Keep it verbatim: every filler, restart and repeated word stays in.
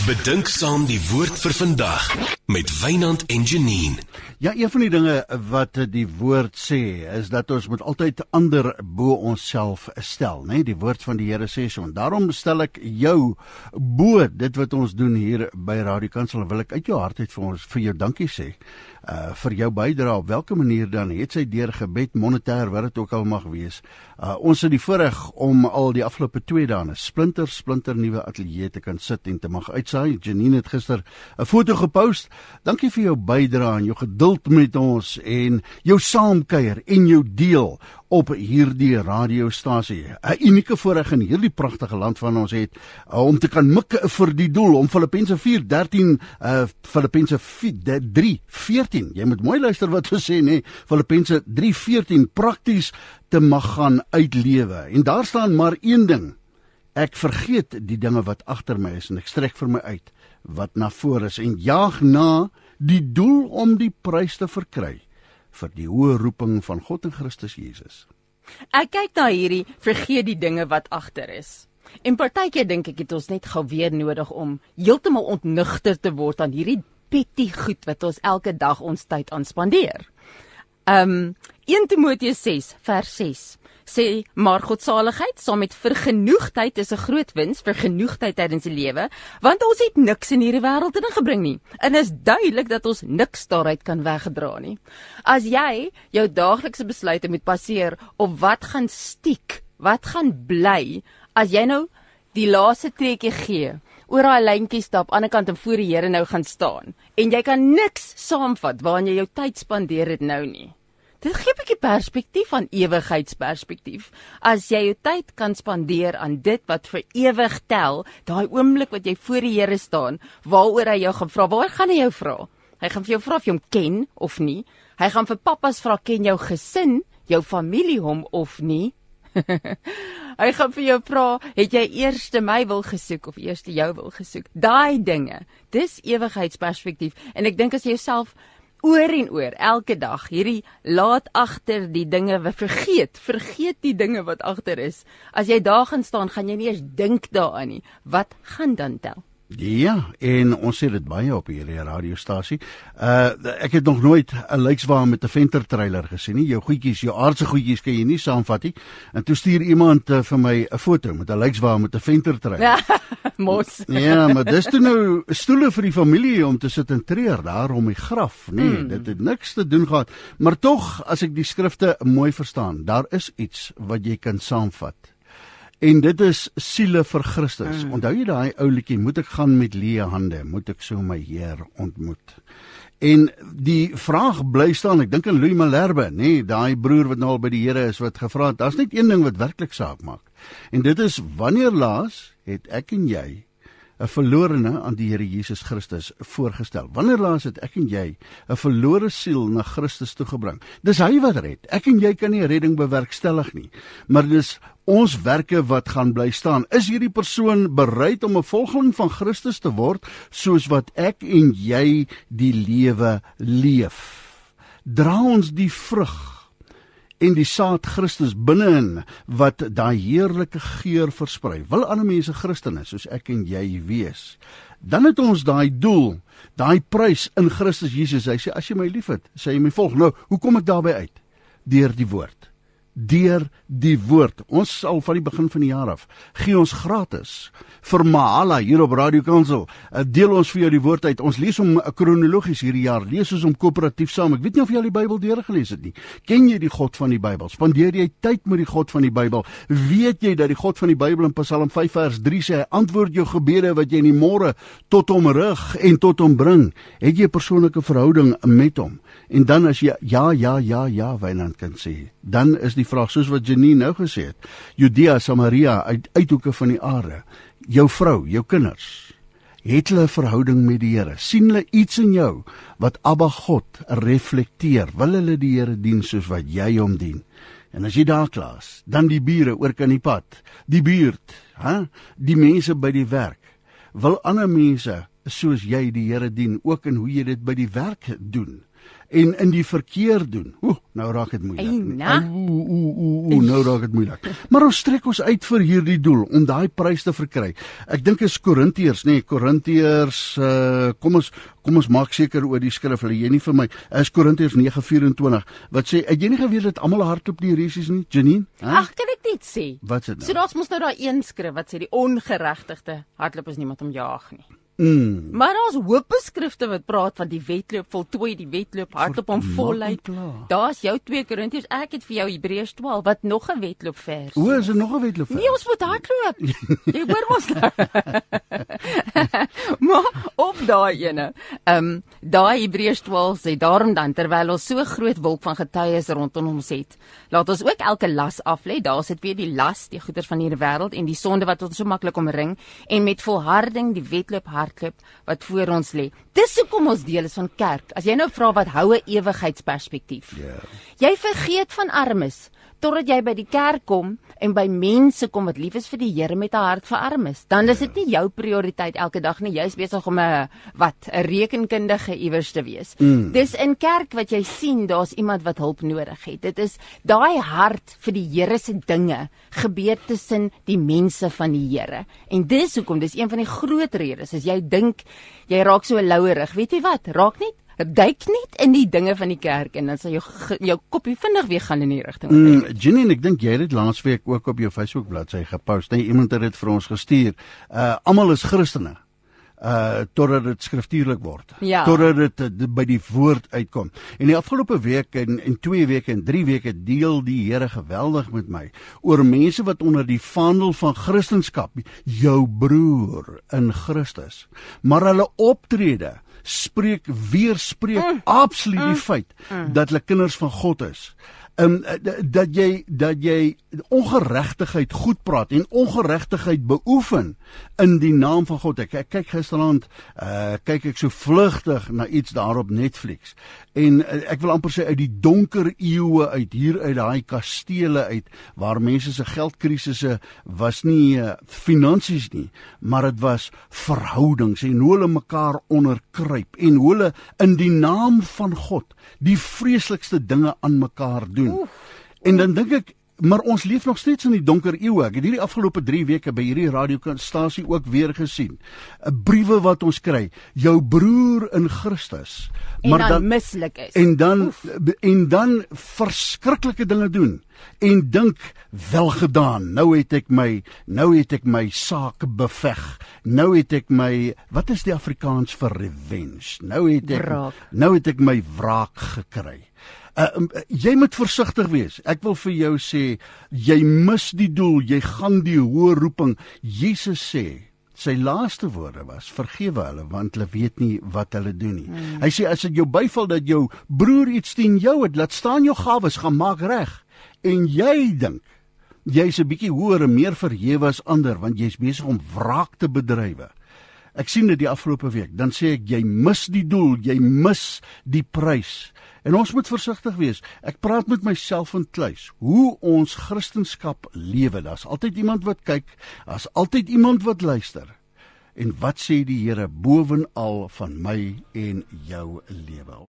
Bedink saam die woord vir vandag met Wynand en Janine. Ja, een van die dinge wat die woord sê, is dat ons moet altyd ander bo onsself stel, né? Die woord van die Here sê so, en daarom stel ek jou bo dit wat ons doen hier by Radio Kansel, en wil ek uit jou hart uit vir ons, vir jou dankie sê, uh, vir jou bydrae, op welke manier dan, het sy deur gebed, monetair, wat het ook al mag wees. Uh, ons het die voorreg om al die afgelope twee dae 'n splinter, splinter nuwe ateljee te kan sit en te mag uitsaai. Janine het gister 'n foto gepost. Dankie vir jou bydrae en jou geduld met ons en jou saamkuier en jou deel op hierdie radiostasie. 'n Unieke voorreg in hierdie pragtige land van ons het, uh, om te kan mik vir die doel, om Filippense vier dertien, uh, Filippense drie veertien, jy moet mooi luister wat ons sê, nee, Filippense drie veertien, prakties te mag gaan uitlewe. En daar staan maar een ding, ek vergeet die dinge wat agter my is, en ek strek vir my uit, wat na voor is, en jaag na die doel om die prys te verkry, vir die hoë roeping van God en Christus Jesus. Ek kyk na hierdie, vergeet die dinge wat agter is. En partykeer dink ek het ons net gou weer nodig om heeltemal ontnugter te word aan hierdie petty goed wat ons elke dag ons tyd aan spandeer. Um, eerste Timoteus ses vers ses sê, maar godsaligheid saam met vergenoegdheid is 'n groot wins, vergenoegdheid tydens die lewe, want ons het niks in hierdie wêreld ingebring nie. En is duidelik dat ons niks daaruit kan weggedra nie. As jy jou daaglikse besluite moet baseer op wat gaan stiek, wat gaan bly, as jy nou die laaste treetjie gee, oor daai lyntjie stap, aan die kant en voor die Here nou gaan staan, en jy kan niks saamvat waarin jy jou tyd spandeer het nou nie. Dit gee 'n bietjie perspektief aan ewigheidsperspektief. As jy jou tyd kan spandeer aan dit wat vir ewig tel, daai oomblik wat jy voor die Here staan, waaroor hy jou gaan vra, waar gaan hy jou vra? Hy gaan vir jou vra of jy hom ken of nie. Hy gaan vir pappas vra, ken jou gesin, jou familie hom of nie? Hy gaan vir jou vra, het jy eerste my wil gesoek of eerste jou wil gesoek? Daai dinge, dis ewigheidsperspektief. En ek dink as jy jouself oor en oor, elke dag, hierdie laat agter die dinge wat vergeet, vergeet die dinge wat agter is. As jy daar gaan staan, gaan jy nie eens dink daaraan nie. Wat gaan dan tel? Ja, en ons sê dit baie op hierdie radiostasie. Uh, ek het nog nooit 'n lykswa met 'n ventertrailer gesien nie. Jou goedjies, jou aardse goedjies kan jy nie saamvat nie. En toe stuur iemand uh, vir my 'n foto met 'n lykswa met 'n ventertrailer. Ja, mos. Ja, maar dis toe nou stoele vir die familie om te sit en treur daar om die graf. Nee, mm. dit het niks te doen gehad. Maar tog, as ek die skrifte mooi verstaan, daar is iets wat jy kan saamvat. En dit is siele vir Christus. Mm. Onthou jy daai ou liedjie, moet ek gaan met leë hande, moet ek so my Heer ontmoet. En die vraag bly staan, ek dink aan Louis Malherbe, nee, daai broer wat nou al by die Here is, wat gevra het, daar's net een ding wat werklik saak maak. En dit is, wanneer laas het ek en jy 'n verlorene aan die Here Jesus Christus voorgestel? Wanneer laas het ek en jy 'n verlore siel na Christus toegebring? Dis hy wat red. Ek en jy kan nie redding bewerkstellig nie, maar dis ons werke wat gaan bly staan. Is hierdie persoon bereid om 'n volgeling van Christus te word, soos wat ek en jy die lewe leef? Dra ons die vrug en die saad Christus binne-in, wat daai heerlike geur versprei? Wil ander mense Christene soos ek en jy wees? Dan het ons daai doel, daai prys in Christus Jesus. Hy sê, as jy my liefhet, sê jy my volg. Nou, hoe kom ek daarby uit? Deur die woord. Deur die woord. Ons sal van die begin van die jaar af, gee ons gratis vir Mahala hier op Radio Kansel, deel ons vir jou die woord uit. Ons lees hom kronologies hierdie jaar, lees ons hom koöperatief saam. Ek weet nie of jy al die Bybel deurgelees het nie. Ken jy die God van die Bybel? Spandeer jy tyd met die God van die Bybel? Weet jy dat die God van die Bybel in Psalm vyf vers drie sê, hy antwoord jou gebede wat jy in die môre tot hom rig en tot hom bring? Het jy 'n persoonlike verhouding met hom? En dan as jy ja, ja, ja, ja, Wynand kan sê, dan is die vraag, soos wat Janine nou gesê het, Judea, Samaria, uit uithoeke van die aarde, jou vrou, jou kinders, het hulle 'n verhouding met die Here? Sien hulle iets in jou wat Abba God reflekteer? Wil hulle die Here dien soos wat jy hom dien? En as jy daar klaar is, dan die bure oor kan die pad, die buurt, hè? Die mense by die werk. Wil ander mense soos jy die Here dien, ook in hoe jy dit by die werk doen? en in die verkeer doen. Oeh, nou raak dit moeilik. Eina. Oeh, oeh, oeh, oeh, nou raak dit moeilik. Maar ons trek ons uit vir hierdie doel om daai prys te verkry. Ek dink is Korintiërs, nee, Korintiërs, uh, kom ons kom ons maak seker oor die skrif, hulle jy nie vir my. Is Korintiërs nege vyf-en-twintig wat sê, het jy nie geweet dat almal hardloop die resies nie, Janine? Ag, kan ek net sê. Wat is dit nou? So daar's mos nou daai een skrif wat sê die ongeregtigde hardloop is niemand om jaag nie. Mm. Maar daar's hoop beskrifte wat praat van die wedloop, voltooi die wedloop, hardloop om voluit. Daar's jou twee Korintiërs, ek het vir jou Hebreërs twaalf wat nog 'n wedloop vers. O, is er nog 'n wedloop vers? Nee, ons moet hardloop. Jy hoor mos nou. Maar op daai ene, ehm um, daai Hebreërs twaalf sê daarom dan terwyl ons so groot wolk van getuies rondom ons het, laat ons ook elke las af lê. Daar sit weer die las, die goeder van hierdie wêreld en die sonde wat ons so maklik omring en met volharding die wedloop hardloop wat voor ons lê. Dis hoekom ons deel is van kerk. As jy nou vra wat hou 'n ewigheidsperspektief. Yeah. Jy vergeet van armes totdat jy by die kerk kom en by mense kom wat lief is vir die Here met 'n hart vir armes. Dan is dit nie jou prioriteit elke dag nie. Jy's besig om 'n wat 'n rekenkundige iewers te wees. Mm. Dis in kerk wat jy sien daar's iemand wat hulp nodig het. Dit is daai hart vir die Here se dinge gebeur tussen die mense van die Here. En dis hoekom dis een van die groot redes as jy dink jy raak so louerig. Weet jy wat? Raak net duik net in die dinge van die kerk en dan sal jou jou koppie vinnig weer gaan in die rigting. Mm, Janine, ek dink jy het dit laasweek ook op jou Facebook bladsy gepost. Nee, iemand het dit vir ons gestuur. Uh almal is Christene. Uh totdat dit skriftuurlik word. Ja. Totdat dit uh, by die woord uitkom. En die afgelope week en en twee weke en drie weke deel die Here geweldig met my oor mense wat onder die vaandel van Christendom, jou broer in Christus, maar hulle optrede spreek weerspreek mm. absoluut die mm. feit mm. dat hulle kinders van God is. Um, dat jy dat jy ongeregtigheid goed praat en ongeregtigheid beoefen in die naam van God. Ek, ek kyk gisterand uh, kyk ek so vlugtig na iets daar op Netflix en uh, ek wil amper sê uit die donker eeue uit hier uit daai kastele uit waar mense se geldkrisisse was nie uh, finansies nie, maar dit was verhoudings en hoe hulle mekaar onderkruip en hoe hulle in die naam van God die vreeslikste dinge aan mekaar doen. Oef. En dan dink ek, maar ons leef nog steeds in die donker eeue. Ek het hierdie afgelope drie weke by hierdie radiostasie ook weer gesien. Briewe wat ons kry, jou broer in Christus, en maar dan, dan mislik is. En dan Oef. en dan verskriklike dinge doen en dink wel gedaan. Nou het ek my nou het ek my saak beveg. Nou het ek my wat is die Afrikaans vir revenge? Nou het ek wraak. nou het ek my wraak gekry. Uh, um, jy moet versigtig wees. Ek wil vir jou sê, jy mis die doel, jy gaan die hoë roeping. Jesus sê, sy laaste woorde was, vergewe hulle, want hulle weet nie wat hulle doen nie. Hmm. Hy sê, as dit jou byval dat jou broer iets teen jou het, laat staan jou gawes, gaan maak reg. En jy dink, jy's 'n bietjie hoër en meer verhewe as ander, want jy's besig om wraak te bedrywe. Ek sien dit die afgelope week, dan sê ek, jy mis die doel, jy mis die prys. En ons moet versigtig wees. Ek praat met myself in kluis. Hoe ons Christendom lewe. Daar's altyd iemand wat kyk, daar's altyd iemand wat luister. En wat sê die Here bovenal van my en jou lewe?